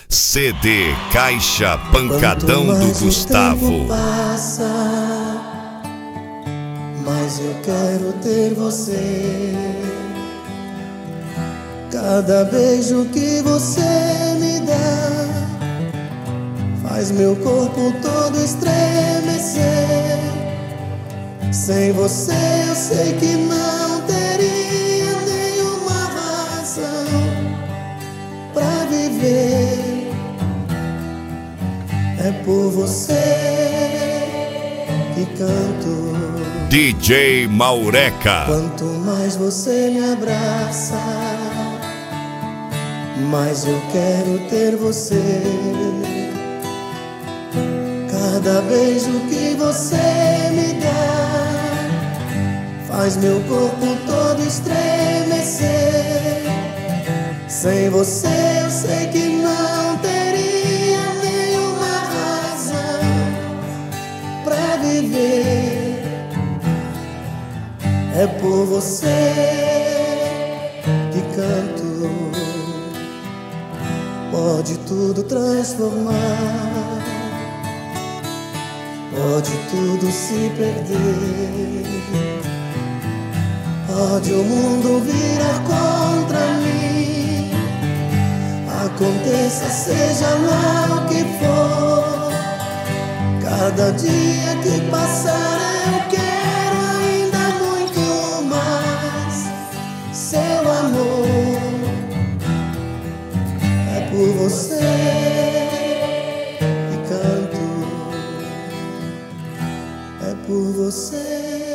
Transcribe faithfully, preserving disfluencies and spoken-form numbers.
C D Caixa Pancadão do Gustavo. Passa, mas eu quero ter você. Cada beijo que você me dá faz meu corpo todo estremecer. Sem você eu sei que não teria nenhuma razão pra viver. É por você que canto. D J Maureca. Quanto mais você me abraça, mais eu quero ter você. Cada beijo que você me dá faz meu corpo todo estremecer. Sem você eu sei que não teria nenhuma razão pra viver. É por você que canto. Pode tudo transformar, pode tudo se perder, pode o mundo virar contra mim. Aconteça, seja lá o que for, cada dia que passar eu quero ainda muito mais seu amor. É por você que canto, é por você.